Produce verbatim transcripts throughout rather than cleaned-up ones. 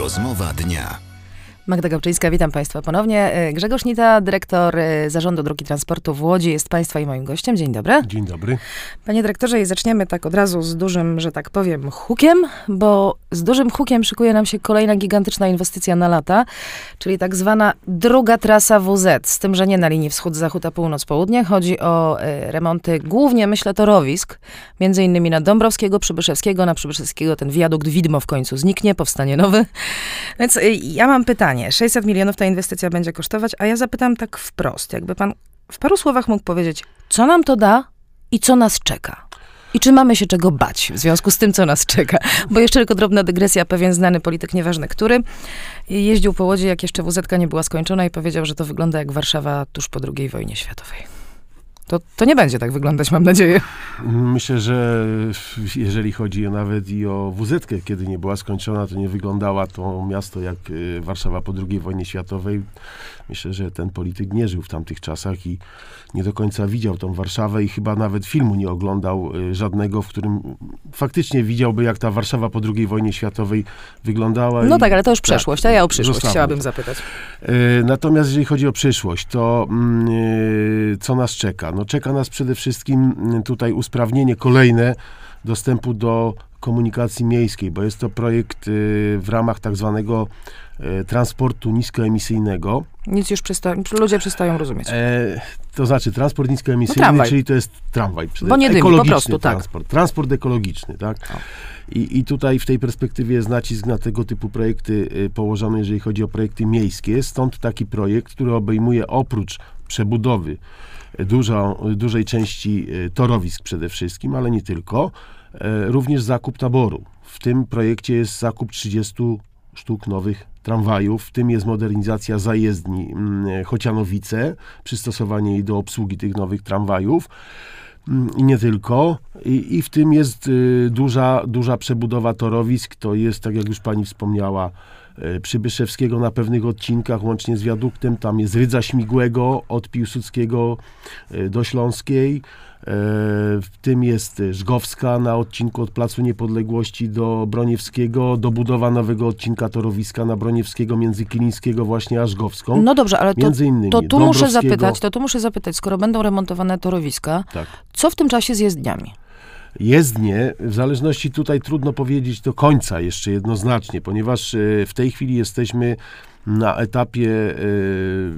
Rozmowa dnia. Magda Gałczyńska, witam Państwa ponownie. Grzegorz Nita, dyrektor Zarządu Dróg i Transportu w Łodzi, jest Państwa i moim gościem. Dzień dobry. Dzień dobry. Panie dyrektorze, i zaczniemy tak od razu z dużym, że tak powiem, hukiem, bo z dużym hukiem szykuje nam się kolejna gigantyczna inwestycja na lata, czyli tak zwana druga trasa W Z, z tym, że nie na linii wschód-zachód, a północ-południe. Chodzi o y, remonty głównie, myślę, torowisk, między innymi na Dąbrowskiego, Przybyszewskiego. Na Przybyszewskiego ten wiadukt widmo w końcu zniknie, powstanie nowy. Więc y, ja mam pytanie. sześćset milionów ta inwestycja będzie kosztować, a ja zapytam tak wprost, jakby pan w paru słowach mógł powiedzieć, co nam to da i co nas czeka? I czy mamy się czego bać w związku z tym, co nas czeka? Bo jeszcze tylko drobna dygresja, pewien znany polityk, nieważne który, jeździł po Łodzi, jak jeszcze W Z nie była skończona i powiedział, że to wygląda jak Warszawa tuż po drugiej wojnie światowej. To, to nie będzie tak wyglądać, mam nadzieję. Myślę, że jeżeli chodzi nawet i o W Z, kiedy nie była skończona, to nie wyglądała to miasto jak Warszawa po drugiej wojnie światowej. Myślę, że ten polityk nie żył w tamtych czasach i nie do końca widział tą Warszawę i chyba nawet filmu nie oglądał żadnego, w którym faktycznie widziałby, jak ta Warszawa po drugiej wojnie światowej wyglądała. No i, tak, ale to już tak, przeszłość, a ja o przyszłość zostawmy. chciałabym zapytać. Natomiast jeżeli chodzi o przyszłość, to yy, co nas czeka? No czeka nas przede wszystkim tutaj usprawnienie kolejne dostępu do komunikacji miejskiej, bo jest to projekt yy, w ramach tak zwanego yy, transportu niskoemisyjnego. Nic już przysta- ludzie przestają rozumieć. E, to znaczy transport niskoemisyjny, no czyli to jest tramwaj. Bo nie dymi, po prostu, tak. Transport, transport ekologiczny, tak? I, I tutaj w tej perspektywie jest nacisk na tego typu projekty y, położony, jeżeli chodzi o projekty miejskie. Stąd taki projekt, który obejmuje oprócz przebudowy y, dużo, y, dużej części y, torowisk przede wszystkim, ale nie tylko, y, również zakup taboru. W tym projekcie jest zakup trzydziestu sztuk nowych tramwajów, w tym jest modernizacja zajezdni y, Chocianowice, przystosowanie jej do obsługi tych nowych tramwajów. I nie tylko. I, i w tym jest y, duża, duża przebudowa torowisk. To jest, tak jak już pani wspomniała, y, Przybyszewskiego na pewnych odcinkach, łącznie z wiaduktem. Tam jest Rydza Śmigłego od Piłsudskiego y, do Śląskiej. Y, w tym jest Żgowska na odcinku od Placu Niepodległości do Broniewskiego. Dobudowa nowego odcinka torowiska na Broniewskiego między Kilińskiego właśnie a Żgowską. No dobrze, ale to, między innymi to tu muszę zapytać, to tu muszę zapytać, skoro będą remontowane torowiska, tak. Co w tym czasie z jezdniami? Jezdnie, w zależności tutaj trudno powiedzieć do końca jeszcze jednoznacznie, ponieważ w tej chwili jesteśmy na etapie y,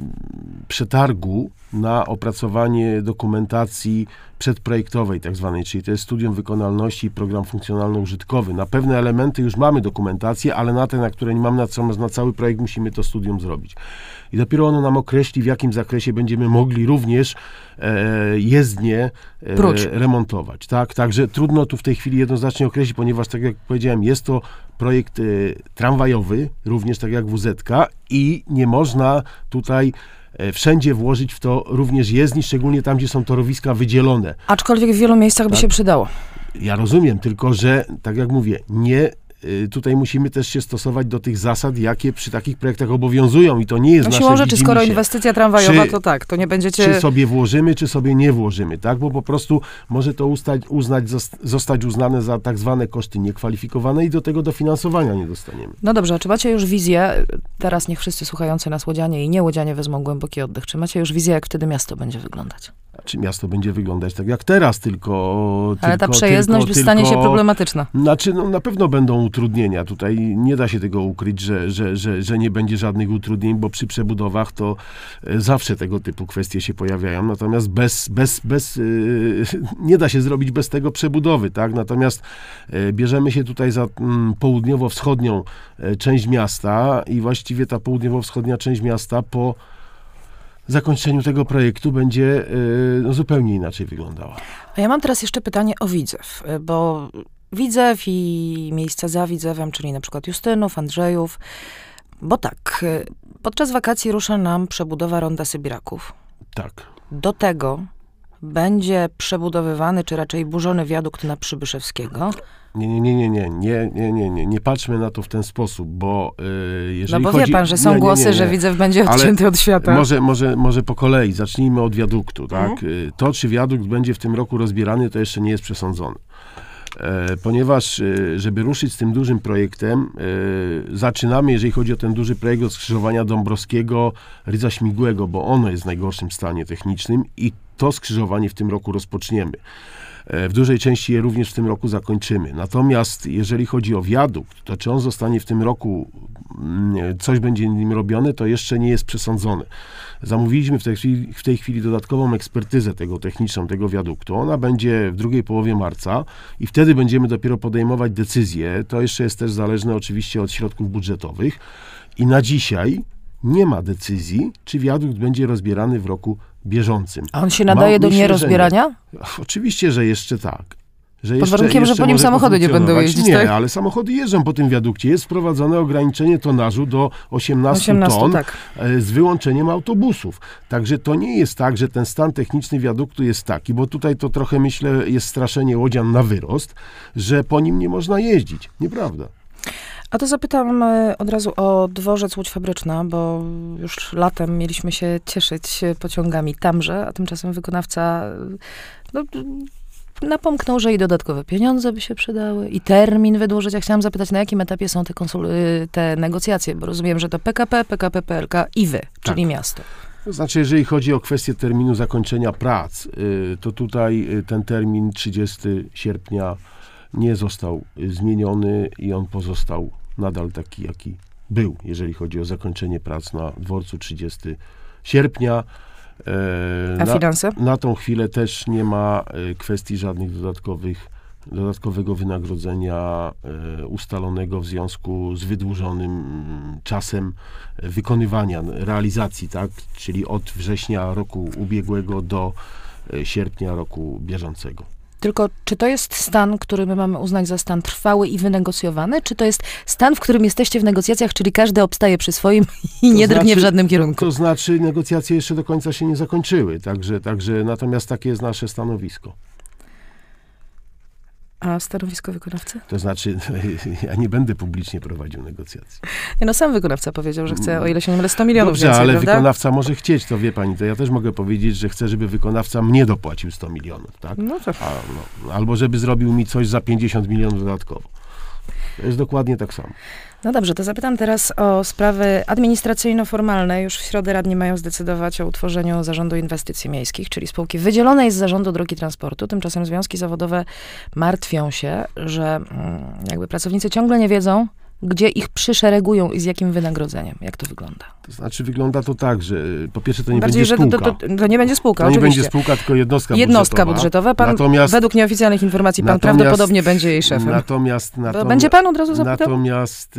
przetargu na opracowanie dokumentacji przedprojektowej tak zwanej, czyli to jest studium wykonalności i program funkcjonalno-użytkowy. Na pewne elementy już mamy dokumentację, ale na te, na które nie mamy, natomiast na cały projekt musimy to studium zrobić. I dopiero ono nam określi, w jakim zakresie będziemy mogli również e, jezdnie e, remontować. Tak? Także trudno tu w tej chwili jednoznacznie określić, ponieważ tak jak powiedziałem, jest to projekt e, tramwajowy, również tak jak W Z ka i nie można tutaj e, wszędzie włożyć w to również jezdni, szczególnie tam, gdzie są torowiska wydzielone. Aczkolwiek w wielu miejscach tak? by się przydało. Ja rozumiem, tylko że, tak jak mówię, nie tutaj musimy też się stosować do tych zasad, jakie przy takich projektach obowiązują i to nie jest no nasze siłą rzeczy, skoro widzimisię. inwestycja tramwajowa, czy, to tak, to nie będziecie... Czy sobie włożymy, czy sobie nie włożymy, tak? Bo po prostu może to ustać, uznać, zostać uznane za tak zwane koszty niekwalifikowane i do tego dofinansowania nie dostaniemy. No dobrze, a czy macie już wizję, teraz niech wszyscy słuchający nas łodzianie i nie łodzianie wezmą głęboki oddech, czy macie już wizję, jak wtedy miasto będzie wyglądać? Czy miasto będzie wyglądać tak jak teraz, tylko... Ale tylko, ta przejezdność tylko, stanie tylko, się problematyczna. Znaczy, no, na pewno będą utrudnienia. Tutaj nie da się tego ukryć, że, że, że, że nie będzie żadnych utrudnień, bo przy przebudowach to zawsze tego typu kwestie się pojawiają. Natomiast bez, bez, bez, yy, nie da się zrobić bez tego przebudowy, tak? Natomiast yy, bierzemy się tutaj za mm, południowo-wschodnią yy, część miasta i właściwie ta południowo-wschodnia część miasta po zakończeniu tego projektu będzie yy, no, zupełnie inaczej wyglądała. A ja mam teraz jeszcze pytanie o Widzew, bo Widzew i miejsca za Widzewem, czyli na przykład Justynów, Andrzejów, bo tak, podczas wakacji rusza nam przebudowa Ronda Sybiraków. Tak. Do tego będzie przebudowywany, czy raczej burzony wiadukt na Przybyszewskiego. Nie, nie, nie, nie, nie, nie, nie, nie, nie, nie patrzmy na to w ten sposób, bo yy, jeżeli No bo chodzi... wie pan, że są nie, nie, głosy, nie, nie. że Widzew będzie odcięty Ale od świata. Może, może, może po kolei, zacznijmy od wiaduktu, tak? Mhm. To, czy wiadukt będzie w tym roku rozbierany, to jeszcze nie jest przesądzone. e, ponieważ e, żeby ruszyć z tym dużym projektem, e, zaczynamy, jeżeli chodzi o ten duży projekt od skrzyżowania Dąbrowskiego, Rydza Śmigłego, bo ono jest w najgorszym stanie technicznym i to skrzyżowanie w tym roku rozpoczniemy. W dużej części je również w tym roku zakończymy. Natomiast jeżeli chodzi o wiadukt, to czy on zostanie w tym roku, coś będzie nim robione, to jeszcze nie jest przesądzone. Zamówiliśmy w tej chwili, w tej chwili dodatkową ekspertyzę tego techniczną, tego wiaduktu. Ona będzie w drugiej połowie marca i wtedy będziemy dopiero podejmować decyzje. To jeszcze jest też zależne oczywiście od środków budżetowych. I na dzisiaj nie ma decyzji, czy wiadukt będzie rozbierany w roku bieżącym. A on się nadaje Mam, do myślę, nierozbierania? Oczywiście, że jeszcze tak. Że Pod jeszcze, warunkiem, jeszcze że po nim samochody nie będą jeździć, Nie, tak? ale samochody jeżdżą po tym wiadukcie. Jest wprowadzone ograniczenie tonażu do osiemnastu ton tak. z wyłączeniem autobusów. Także to nie jest tak, że ten stan techniczny wiaduktu jest taki, bo tutaj to trochę, myślę, jest straszenie łodzian na wyrost, że po nim nie można jeździć. Nieprawda. A to zapytam od razu o dworzec Łódź Fabryczna, bo już latem mieliśmy się cieszyć pociągami tamże, a tymczasem wykonawca no, napomknął, że i dodatkowe pieniądze by się przydały, i termin wydłużyć. Ja chciałam zapytać, na jakim etapie są te, konsul- te negocjacje, bo rozumiem, że to P K P, P K P P L K i wy, tak. Czyli miasto. To znaczy, jeżeli chodzi o kwestię terminu zakończenia prac, to tutaj ten termin trzydziestego sierpnia nie został zmieniony i on pozostał nadal taki, jaki był, jeżeli chodzi o zakończenie prac na dworcu trzydziestego sierpnia. E, A finanse? Na, na tą chwilę też nie ma e, kwestii żadnych dodatkowych, dodatkowego wynagrodzenia e, ustalonego w związku z wydłużonym m, czasem wykonywania, realizacji, tak? Czyli od września roku ubiegłego do e, sierpnia roku bieżącego. Tylko czy to jest stan, który my mamy uznać za stan trwały i wynegocjowany, czy to jest stan, w którym jesteście w negocjacjach, czyli każdy obstaje przy swoim i nie drgnie znaczy, w żadnym kierunku? To znaczy negocjacje jeszcze do końca się nie zakończyły, także, także natomiast takie jest nasze stanowisko. A stanowisko wykonawcy? To znaczy, ja nie będę publicznie prowadził negocjacji. Nie, no sam wykonawca powiedział, że chce, o ile się nie mylę, sto milionów Dobrze, więcej, ale prawda? wykonawca może chcieć, to wie pani, to ja też mogę powiedzieć, że chcę, żeby wykonawca mnie dopłacił sto milionów, tak? No to... A, no, albo żeby zrobił mi coś za pięćdziesiąt milionów dodatkowo. To jest dokładnie tak samo. No dobrze, to zapytam teraz o sprawy administracyjno-formalne. Już w środę radni mają zdecydować o utworzeniu Zarządu Inwestycji Miejskich, czyli spółki wydzielonej z Zarządu Drogi Transportu. Tymczasem związki zawodowe martwią się, że jakby pracownicy ciągle nie wiedzą, gdzie ich przyszeregują i z jakim wynagrodzeniem. Jak to wygląda? To znaczy wygląda to tak, że po pierwsze to nie Bardziej, będzie spółka. To, to, to nie będzie spółka, To nie oczywiście. będzie spółka, tylko jednostka, jednostka budżetowa. budżetowa. Pan, natomiast, według nieoficjalnych informacji, pan natomiast, prawdopodobnie będzie jej szefem. Natomiast, natomiast będzie pan od razu zapytał? Natomiast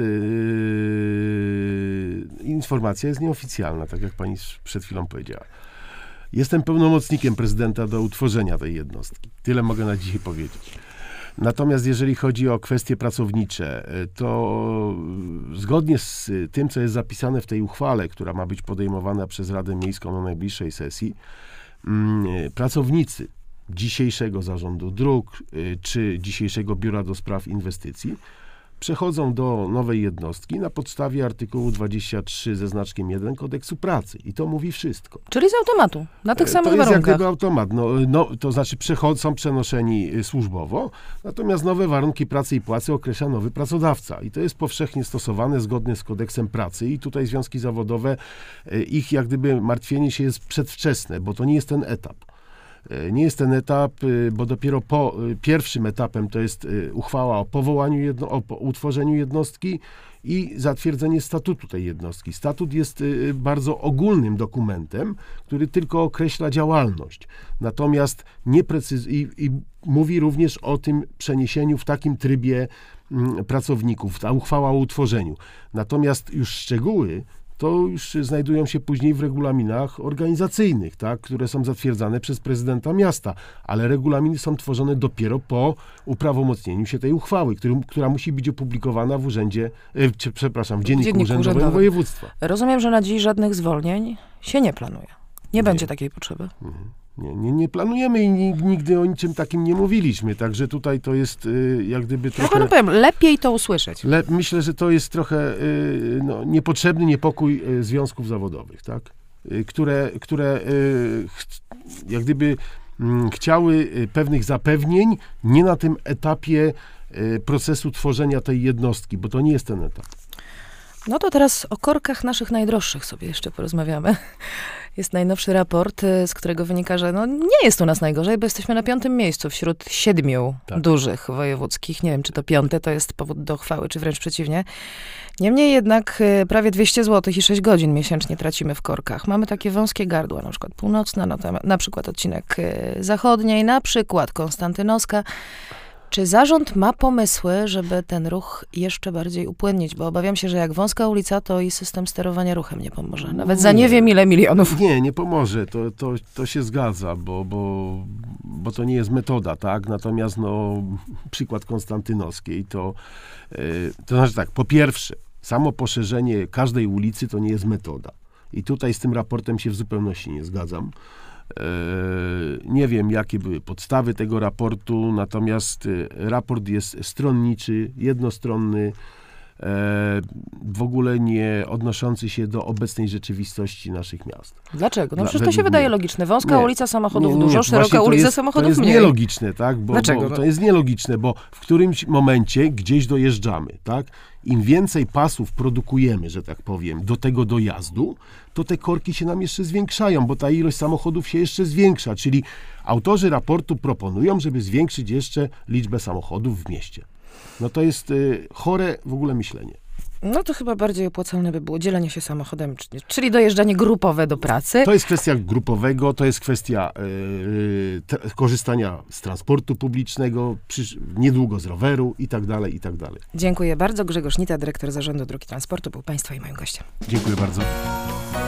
yy, informacja jest nieoficjalna, tak jak pani przed chwilą powiedziała. Jestem pełnomocnikiem prezydenta do utworzenia tej jednostki. Tyle mogę na dzisiaj powiedzieć. Natomiast jeżeli chodzi o kwestie pracownicze, to zgodnie z tym, co jest zapisane w tej uchwale, która ma być podejmowana przez Radę Miejską na najbliższej sesji, pracownicy dzisiejszego Zarządu Dróg czy dzisiejszego Biura do Spraw Inwestycji przechodzą do nowej jednostki na podstawie artykułu dwudziestego trzeciego ze znaczkiem jeden Kodeksu Pracy. I to mówi wszystko. Czyli z automatu, na tych samych warunkach. To jest warunkach. jak gdyby automat. No, no, to znaczy przechod- są przenoszeni służbowo, natomiast nowe warunki pracy i płacy określa nowy pracodawca. I to jest powszechnie stosowane zgodnie z Kodeksem Pracy. I tutaj związki zawodowe, ich jak gdyby martwienie się jest przedwczesne, bo to nie jest ten etap. Nie jest ten etap, bo dopiero po pierwszym etapem to jest uchwała o powołaniu, jedno, o utworzeniu jednostki i zatwierdzenie statutu tej jednostki. Statut jest bardzo ogólnym dokumentem, który tylko określa działalność. Natomiast nie precyz- i, i mówi również o tym przeniesieniu w takim trybie m, pracowników, ta uchwała o utworzeniu. Natomiast już szczegóły to już znajdują się później w regulaminach organizacyjnych, tak, które są zatwierdzane przez prezydenta miasta, ale regulaminy są tworzone dopiero po uprawomocnieniu się tej uchwały, który, która musi być opublikowana w urzędzie, e, czy, przepraszam, w Dzienniku, Dzienniku Urzędowym, Urzędowym Województwa. Rozumiem, że na dziś żadnych zwolnień się nie planuje. Nie, nie. będzie takiej potrzeby. Mhm. Nie, nie, nie planujemy i nigdy o niczym takim nie mówiliśmy, także tutaj to jest y, jak gdyby trochę... Ja panu powiem, lepiej to usłyszeć. Le, myślę, że to jest trochę y, no, niepotrzebny niepokój y, związków zawodowych, tak? Y, które, które y, ch, jak gdyby mm, chciały y, pewnych zapewnień, nie na tym etapie y, procesu tworzenia tej jednostki, bo to nie jest ten etap. No to teraz o korkach naszych najdroższych sobie jeszcze porozmawiamy. Jest najnowszy raport, z którego wynika, że no nie jest u nas najgorzej, bo jesteśmy na piątym miejscu wśród siedmiu tak. dużych wojewódzkich. Nie wiem, czy to piąte to jest powód do chwały, czy wręcz przeciwnie. Niemniej jednak prawie dwieście złotych i sześć godzin miesięcznie tracimy w korkach. Mamy takie wąskie gardła, na przykład północna, na, temat, na przykład odcinek zachodniej, na przykład Konstantynowska. Czy zarząd ma pomysły, żeby ten ruch jeszcze bardziej upłynnić? Bo obawiam się, że jak wąska ulica, to i system sterowania ruchem nie pomoże. Nawet za nie wiem ile milionów. Nie, nie pomoże. To, to, to się zgadza, bo, bo, bo to nie jest metoda, tak? Natomiast no, przykład Konstantynowskiej to, yy, to znaczy tak, po pierwsze, samo poszerzenie każdej ulicy to nie jest metoda. I tutaj z tym raportem się w zupełności nie zgadzam. Nie wiem, jakie były podstawy tego raportu, natomiast raport jest stronniczy, jednostronny, w ogóle nie odnoszący się do obecnej rzeczywistości naszych miast. Dlaczego? No Dla, przecież to się wydaje logiczne. Wąska nie, ulica samochodów nie, nie, dużo, nie, szeroka ulica jest, samochodów mniej. To jest mniej. nielogiczne, tak? Bo, Dlaczego? Bo to jest nielogiczne, bo w którymś momencie gdzieś dojeżdżamy, tak? Im więcej pasów produkujemy, że tak powiem, do tego dojazdu, to te korki się nam jeszcze zwiększają, bo ta ilość samochodów się jeszcze zwiększa, czyli autorzy raportu proponują, żeby zwiększyć jeszcze liczbę samochodów w mieście. No to jest y, chore w ogóle myślenie. No to chyba bardziej opłacalne by było dzielenie się samochodem, czyli dojeżdżanie grupowe do pracy. To jest kwestia grupowego, to jest kwestia yy, te, korzystania z transportu publicznego, przysz, niedługo z roweru i tak dalej, i tak dalej. Dziękuję bardzo. Grzegorz Nita, dyrektor Zarządu Dróg i Transportu, był Państwa i moim gościem. Dziękuję bardzo.